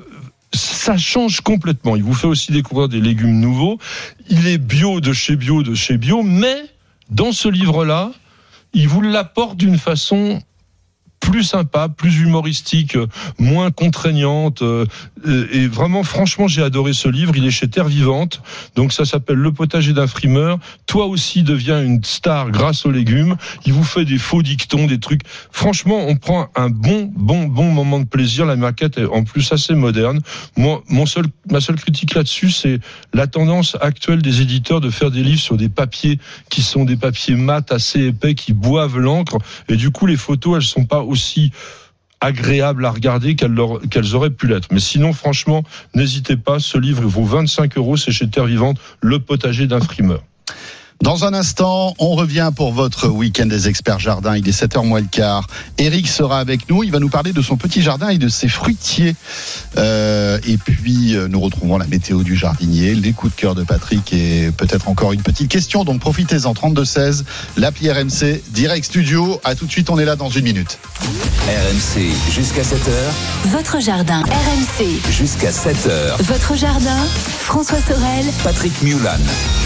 Ça change complètement. Il vous fait aussi découvrir des légumes nouveaux. Il est bio de chez bio, mais dans ce livre-là, il vous l'apporte d'une façon plus sympa, plus humoristique, moins contraignante. Et vraiment, franchement, j'ai adoré ce livre. Il est chez Terre Vivante. Donc ça s'appelle Le potager d'un frimeur. Toi aussi deviens une star grâce aux légumes. Il vous fait des faux dictons, des trucs. Franchement, on prend un bon moment de plaisir. La maquette est en plus assez moderne. Moi, ma seule critique là-dessus, c'est la tendance actuelle des éditeurs de faire des livres sur des papiers qui sont des papiers mat assez épais, qui boivent l'encre. Et du coup, les photos, elles sont pas aussi agréables à regarder qu'elles auraient pu l'être. Mais sinon, franchement, n'hésitez pas, ce livre vaut 25 €, c'est chez Terre Vivante, Le potager d'un frimeur. Dans un instant, on revient pour votre week-end des experts jardin. Il est 7h moins le quart. Eric sera avec nous. Il va nous parler de son petit jardin et de ses fruitiers. Et puis, nous retrouverons la météo du jardinier, les coups de cœur de Patrick et peut-être encore une petite question. Donc, profitez-en. 32-16, l'appli RMC, direct studio. À tout de suite, on est là dans une minute. RMC jusqu'à 7h. Votre jardin, RMC. Jusqu'à 7h. Votre jardin, François Sorel, Patrick Mulan.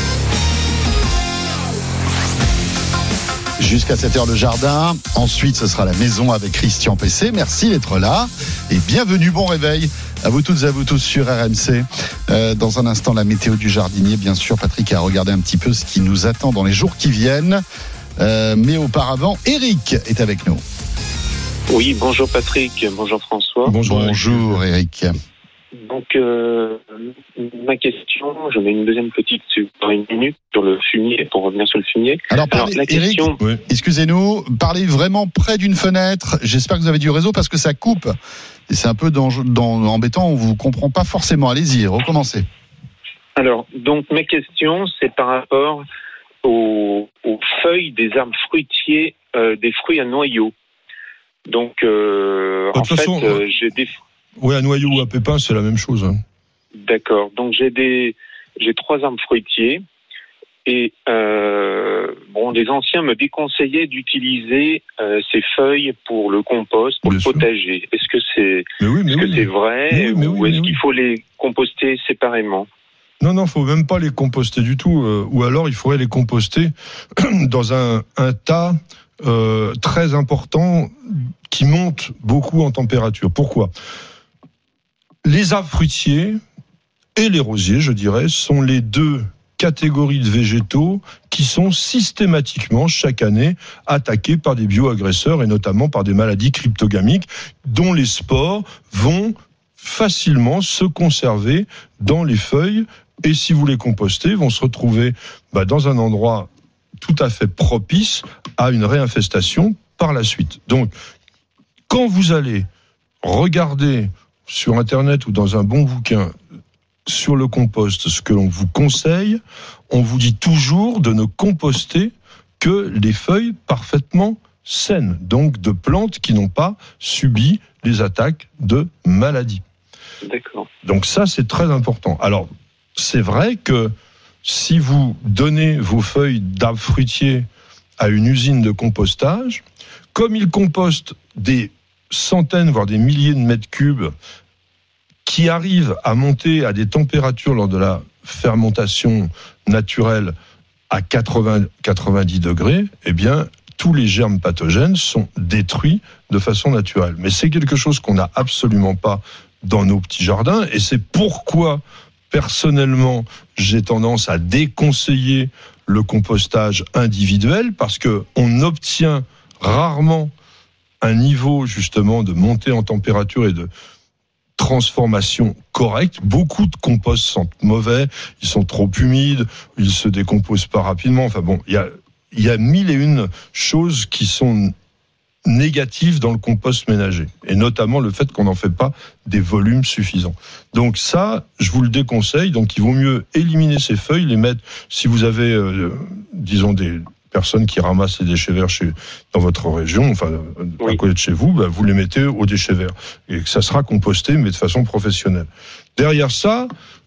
Jusqu'à 7h le jardin. Ensuite, ce sera la maison avec Christian Pessé. Merci d'être là. Et bienvenue, bon réveil à vous toutes et à vous tous sur RMC. Dans un instant, la météo du jardinier. Bien sûr, Patrick a regardé un petit peu ce qui nous attend dans les jours qui viennent. Mais auparavant, Eric est avec nous. Oui, bonjour Patrick, bonjour François. Bonjour Eric. Donc, ma question, j'en ai une deuxième petite sur une minute sur le fumier, pour revenir sur le fumier. Alors la question... Eric, excusez-nous, parlez vraiment près d'une fenêtre. J'espère que vous avez du réseau parce que ça coupe. Et c'est un peu embêtant, on ne vous comprend pas forcément. Allez-y, recommencez. Alors, donc ma question, c'est par rapport aux feuilles des arbres fruitiers, des fruits à noyaux. Donc, en façon, fait, j'ai des... Oui, à noyau ou à pépin, c'est la même chose. D'accord. Donc j'ai 3 arbres fruitiers et les anciens me déconseillaient d'utiliser ces feuilles pour le compost, pour le potager. Est-ce que c'est c'est vrai ou est-ce qu'il faut les composter séparément? Non, faut même pas les composter du tout. Ou alors il faudrait les composter dans un tas très important qui monte beaucoup en température. Pourquoi ? Les arbres fruitiers et les rosiers, je dirais, sont les 2 catégories de végétaux qui sont systématiquement, chaque année, attaqués par des bioagresseurs et notamment par des maladies cryptogamiques dont les spores vont facilement se conserver dans les feuilles et si vous les compostez, vont se retrouver dans un endroit tout à fait propice à une réinfestation par la suite. Donc, quand vous allez regarder sur Internet ou dans un bon bouquin sur le compost, ce que l'on vous conseille, on vous dit toujours de ne composter que les feuilles parfaitement saines, donc de plantes qui n'ont pas subi les attaques de maladies. D'accord. Donc ça, c'est très important. Alors, c'est vrai que si vous donnez vos feuilles d'arbres fruitiers à une usine de compostage, comme ils compostent des centaines, voire des milliers de mètres cubes qui arrivent à monter à des températures lors de la fermentation naturelle à 80-90 degrés, eh bien, tous les germes pathogènes sont détruits de façon naturelle. Mais c'est quelque chose qu'on n'a absolument pas dans nos petits jardins et c'est pourquoi, personnellement, j'ai tendance à déconseiller le compostage individuel parce qu'on obtient rarement un niveau justement de montée en température et de transformation correcte. Beaucoup de composts sentent mauvais, ils sont trop humides, ils se décomposent pas rapidement. Enfin bon, il y a 1001 choses qui sont négatives dans le compost ménager, et notamment le fait qu'on n'en fait pas des volumes suffisants. Donc ça, je vous le déconseille. Donc il vaut mieux éliminer ces feuilles, les mettre, si vous avez, disons, des personnes qui ramassent les déchets verts dans votre région, enfin à côté de chez vous, vous les mettez aux déchets verts et que ça sera composté, mais de façon professionnelle. Derrière ça,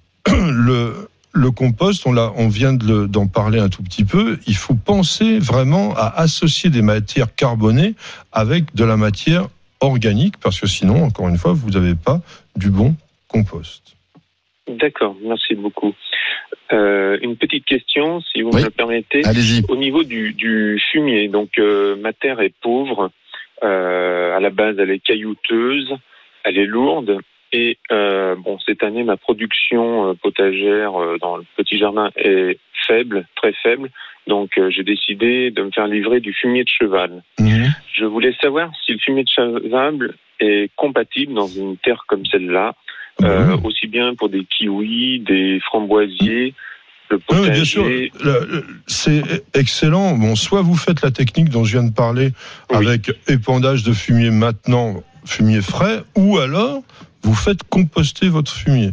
le compost, on vient d'en parler un tout petit peu. Il faut penser vraiment à associer des matières carbonées avec de la matière organique, parce que sinon, encore une fois, vous n'avez pas du bon compost. D'accord, merci beaucoup. Une petite question, si vous me le permettez. Allez-y. Au niveau du fumier, donc ma terre est pauvre, à la base elle est caillouteuse, elle est lourde, et cette année ma production potagère dans le petit jardin est faible, très faible, donc j'ai décidé de me faire livrer du fumier de cheval. Mmh. Je voulais savoir si le fumier de cheval est compatible dans une terre comme celle-là, aussi bien pour des kiwis, des framboisiers, le potager. Oui, bien sûr, c'est excellent. Bon, soit vous faites la technique dont je viens de parler avec épandage de fumier maintenant, fumier frais, ou alors vous faites composter votre fumier.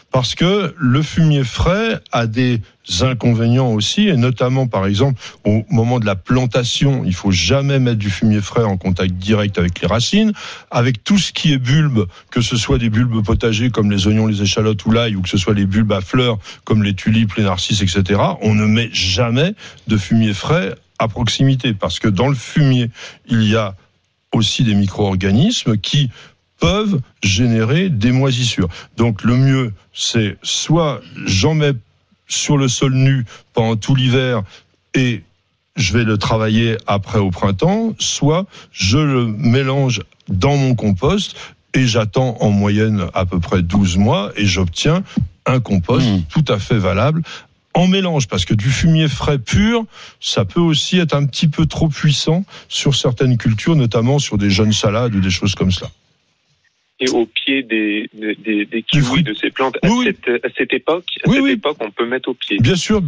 Parce que le fumier frais a des inconvénients aussi, et notamment, par exemple, au moment de la plantation, il faut jamais mettre du fumier frais en contact direct avec les racines. Avec tout ce qui est bulbes, que ce soit des bulbes potagers comme les oignons, les échalotes ou l'ail, ou que ce soit les bulbes à fleurs comme les tulipes, les narcisses, etc., on ne met jamais de fumier frais à proximité, parce que dans le fumier, il y a aussi des micro-organismes qui peuvent générer des moisissures. Donc le mieux, c'est soit j'en mets sur le sol nu pendant tout l'hiver et je vais le travailler après au printemps, soit je le mélange dans mon compost et j'attends en moyenne à peu près 12 mois et j'obtiens un compost tout à fait valable en mélange, parce que du fumier frais pur, ça peut aussi être un petit peu trop puissant sur certaines cultures, notamment sur des jeunes salades ou des choses comme cela. Et au pied des kiwis de ces plantes, à cette époque, on peut mettre au pied. Bien sûr.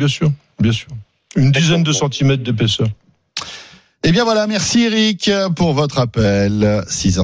Une dizaine de centimètres d'épaisseur. Eh bien voilà, merci Eric pour votre appel.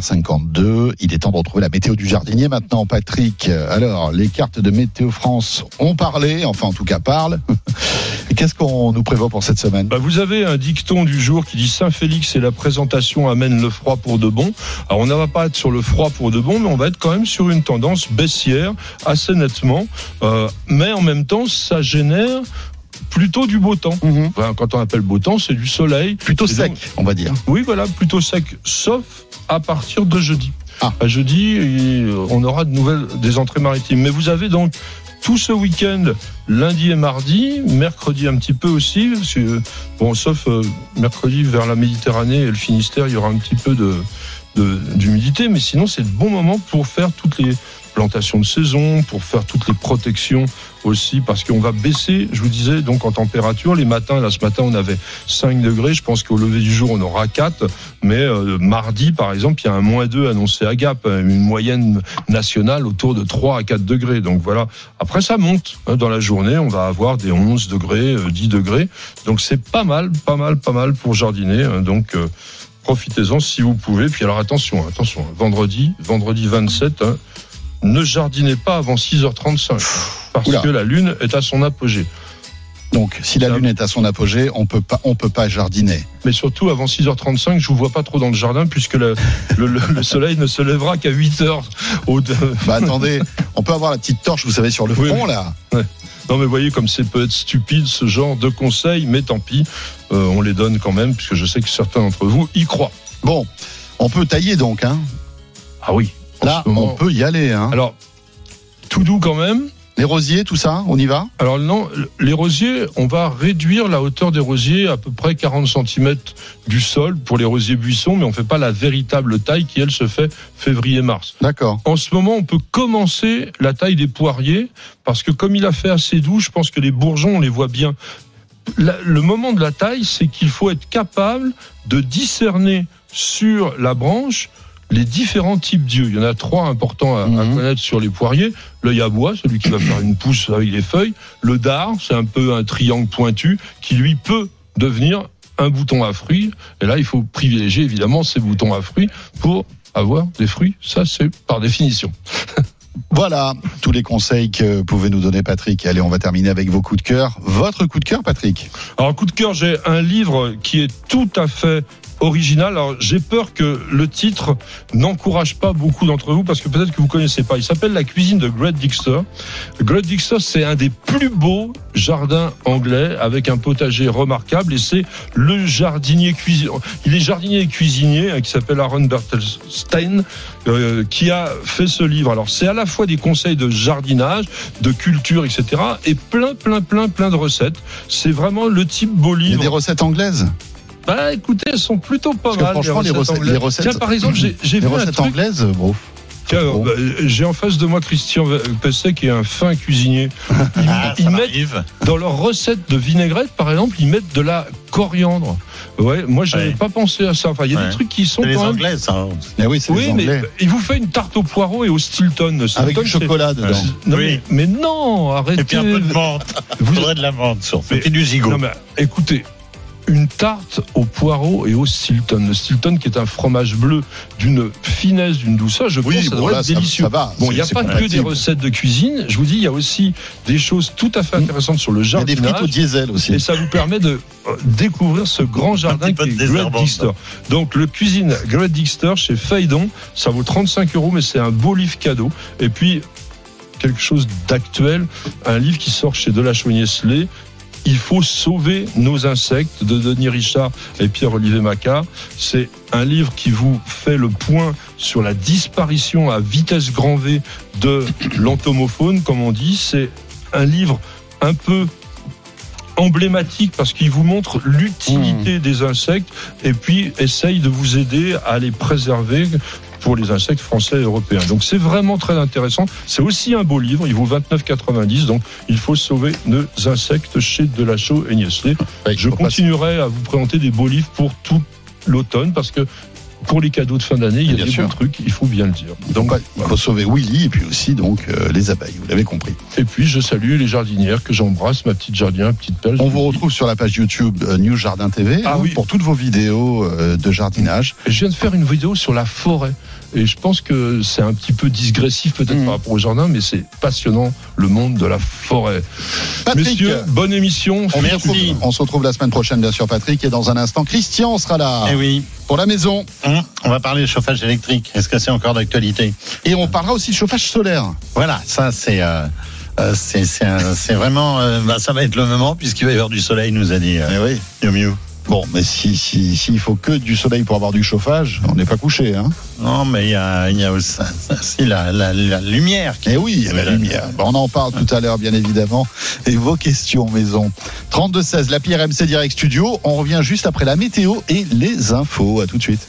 6h52, il est temps de retrouver la météo du jardinier maintenant, Patrick. Alors, les cartes de Météo France ont parlé, enfin en tout cas parlent. Et qu'est-ce qu'on nous prévoit pour cette semaine ? Vous avez un dicton du jour qui dit Saint-Félix et la présentation amène le froid pour de bon. Alors on ne va pas être sur le froid pour de bon, mais on va être quand même sur une tendance baissière assez nettement. Mais en même temps, ça génère plutôt du beau temps. Enfin, quand on appelle beau temps, c'est du soleil. Plutôt sec, on va dire. Oui, voilà, plutôt sec, sauf à partir de jeudi. À jeudi, on aura des entrées maritimes. Mais vous avez donc tout ce week-end, lundi et mardi, mercredi un petit peu aussi, parce que, sauf mercredi vers la Méditerranée et le Finistère, il y aura un petit peu d'humidité, mais sinon c'est le bon moment pour faire toutes les plantations de saison, pour faire toutes les protections aussi, parce qu'on va baisser, je vous disais, donc en température. Les matins, là ce matin on avait 5 degrés, je pense qu'au lever du jour on aura 4, mais mardi par exemple il y a un -2 annoncé à Gap, une moyenne nationale autour de 3 à 4 degrés, donc voilà. Après ça monte, dans la journée on va avoir des 11 degrés, 10 degrés, donc c'est pas mal pour jardiner, donc profitez-en si vous pouvez. Puis alors attention, vendredi 27, ne jardinez pas avant 6h35, parce que la Lune est à son apogée. Donc, si la Lune est à son apogée, on peut pas jardiner. Mais surtout, avant 6h35, je vous vois pas trop dans le jardin, puisque le soleil ne se lèvera qu'à 8h. Attendez, on peut avoir la petite torche, vous savez, sur le front, là. Ouais. Non, mais voyez comme c'est peut être stupide, ce genre de conseils, mais tant pis, on les donne quand même, puisque je sais que certains d'entre vous y croient. Bon, on peut tailler donc, hein. Ah oui. Là, on peut y aller, hein. Alors, tout doux quand même. Les rosiers, tout ça, on y va ? Alors non, les rosiers, on va réduire la hauteur des rosiers à peu près 40 cm du sol pour les rosiers buissons, mais on ne fait pas la véritable taille qui, elle, se fait février-mars. D'accord. En ce moment, on peut commencer la taille des poiriers, parce que comme il a fait assez doux, je pense que les bourgeons, on les voit bien. Le moment de la taille, c'est qu'il faut être capable de discerner sur la branche les différents types d'yeux. Il y en a 3 importants à connaître sur les poiriers. L'œil à bois, celui qui va faire une pousse avec les feuilles. Le dard, c'est un peu un triangle pointu qui, lui, peut devenir un bouton à fruits. Et là, il faut privilégier, évidemment, ces boutons à fruits pour avoir des fruits. Ça, c'est par définition. Voilà, tous les conseils que pouvait nous donner Patrick. Allez, on va terminer avec vos coups de cœur. Votre coup de cœur, Patrick ? Alors, coup de cœur, j'ai un livre qui est tout à fait original. Alors, j'ai peur que le titre n'encourage pas beaucoup d'entre vous, parce que peut-être que vous connaissez pas. Il s'appelle La cuisine de Greg Dixter. Greg Dixter, c'est un des plus beaux jardins anglais, avec un potager remarquable, et c'est le jardinier cuisinier. Il est jardinier et cuisinier, qui s'appelle Aaron Bertelstein, qui a fait ce livre. Alors, c'est à la fois des conseils de jardinage, de culture, etc., et plein de recettes. C'est vraiment le type beau livre. Il y a des recettes anglaises ? Écoutez, elles sont plutôt pas mal. Franchement, les recettes. Tiens, par exemple, j'ai vu recettes anglaises, Tiens, j'ai en face de moi Christian Pesset, qui est un fin cuisinier. Ils mettent dans leurs recettes de vinaigrette, par exemple, ils mettent de la coriandre. Ouais, moi j'avais pas pensé à ça. Enfin, il y a des trucs qui sont c'est quand les même. Anglais, ça. Oui, c'est les Anglais. Mais il vous fait une tarte au poireau et au Stilton. Avec du chocolat dedans. Non, mais non, arrêtez. Et puis un peu de menthe. Il faudrait de la menthe, surtout. Et du zigot. Non, mais écoutez. une tarte au poireau et au Stilton. Le Stilton qui est un fromage bleu d'une finesse, d'une douceur, je pense que ça doit être délicieux. Ça va. Bon, il n'y a pas que des recettes de cuisine. Je vous dis, il y a aussi des choses tout à fait intéressantes sur le jardinage. Il y a des frites au diesel aussi. Et ça vous permet de découvrir ce grand jardin qui est Great Dixter. Donc, le cuisine Great Dixter chez Phaidon, ça vaut 35 €, mais c'est un beau livre cadeau. Et puis, quelque chose d'actuel, un livre qui sort chez Delachaux-Niestlé. Il faut sauver nos insectes de Denis Richard et Pierre-Olivier Macquart. C'est un livre qui vous fait le point sur la disparition à vitesse grand V de l'entomofaune, comme on dit. C'est un livre un peu emblématique parce qu'il vous montre l'utilité des insectes et puis essaye de vous aider à les préserver pour les insectes français et européens. Donc c'est vraiment très intéressant. C'est aussi un beau livre, il vaut 29,90 €. Donc il faut sauver nos insectes chez Delachaux et Niestlé. Je continuerai à vous présenter des beaux livres pour tout l'automne parce que pour les cadeaux de fin d'année, il y a des bons trucs, il faut bien le dire. Donc, il faut sauver Willy et puis aussi donc les abeilles, vous l'avez compris. Et puis je salue les jardinières que j'embrasse, ma petite jardinière, petite pelle. On vous retrouve sur la page YouTube News Jardin TV pour toutes vos vidéos de jardinage. Je viens de faire une vidéo sur la forêt. Et je pense que c'est un petit peu digressif peut-être par rapport au jardin, mais c'est passionnant, le monde de la forêt. Patrick, messieurs, bonne émission. Merci. On se retrouve la semaine prochaine, bien sûr, Patrick. Et dans un instant, Christian sera là. Eh oui. Pour la maison. On va parler de chauffage électrique. Est-ce que c'est encore d'actualité ? Et on parlera aussi de chauffage solaire. Voilà, ça c'est vraiment... ça va être le moment, puisqu'il va y avoir du soleil, nous a dit Miu. Bon, mais s'il faut que du soleil pour avoir du chauffage, on n'est pas couché, hein. Non, mais il y a aussi la lumière. Eh oui, il y a la lumière. Bon, on en parle tout à l'heure, bien évidemment. Et vos questions maison. 32-16, l'appli RMC Direct Studio. On revient juste après la météo et les infos. À tout de suite.